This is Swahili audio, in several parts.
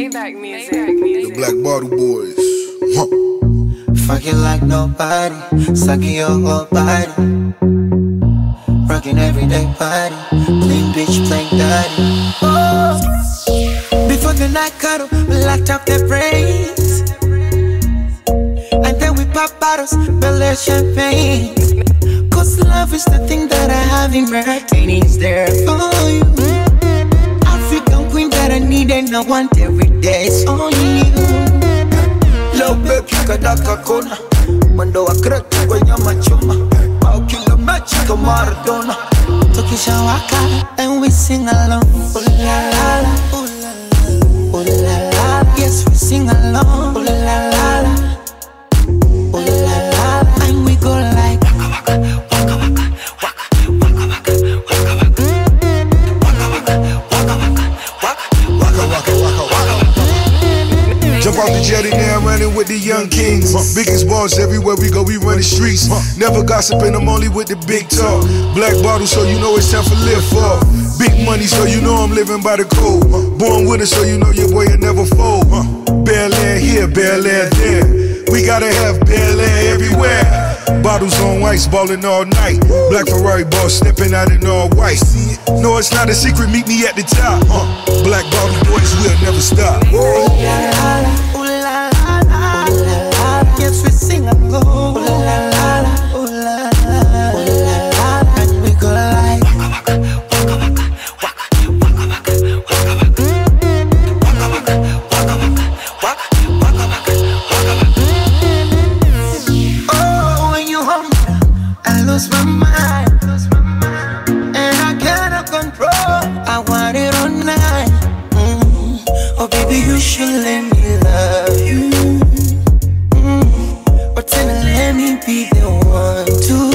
Maybach music. The Black Bottle Boys. Huh. Fuck you like nobody, sucking your whole body. Rocking everyday party, clean bitch, plain daddy. Oh, before the night cuddle, we locked up their brains. And then we pop bottles, belly champagne. Cause love is the thing that I have in my heart, and it's there for you. African queen that I need and I want every day, it's only you. Love baby, kadaka kona mwendo wa kreti kwenye machoma au kila mechi kama Maradona. Tukishawaka and we sing along. Ooh la la la, ooh la la, ooh la la. Yes, we sing along. Ooh la la la, ooh la la la. And we go like waka waka, waka waka, waka waka, waka waka, waka waka, waka waka, waka waka. Jump off the jetty now, running with the young kings. Biggest balls everywhere we go, we run the streets. Never gossiping, I'm only with the big talk. Black bottle, so you know it's time for lift up. Big money, so you know I'm living by the code. Born with it, so you know your boy will never fold. Bel Air here, Bel Air there. We gotta have Bel Air everywhere. Bottles on ice, ballin' all night. Black Ferrari boss stepping out in all white. No, it's not a secret, meet me at the top. Black Bottle Boys, we'll never stop. Ooh la la la, ooh la la la, ooh la la la. Yes, we sing along. Ooh la la la, ooh la la, ooh la la la. And we go like waka waka, waka waka, waka waka, waka waka, waka waka, waka waka, waka waka. Oh, when you hold me, I lose my mind, and I cannot control. I want it all night. Oh baby, you should let me love you. But then let me be the one to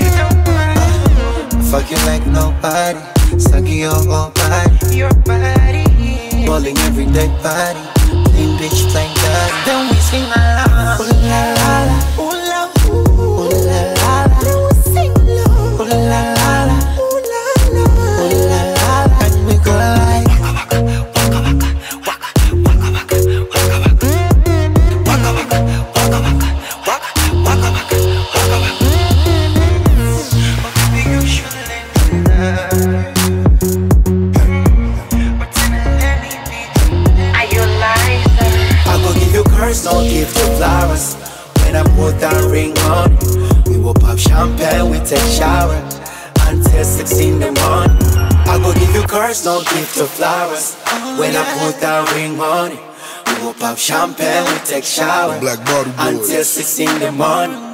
fuck you like nobody, sucking your whole body, your body, balling everyday body, clean bitch, plain daddy. Then we sing along. Ooh la la la, ooh la ooh la la la. Then we sing along. Ooh la la la, ooh la la, ooh la la. And we go like don't give the flowers. When I put that ring on it, we will pop champagne, we take shower until 6 in the morning. I go give you curse, don't give the flowers. When I put that ring on it, we will pop champagne, we take shower Black Bottle Boys. until 6 in the morning.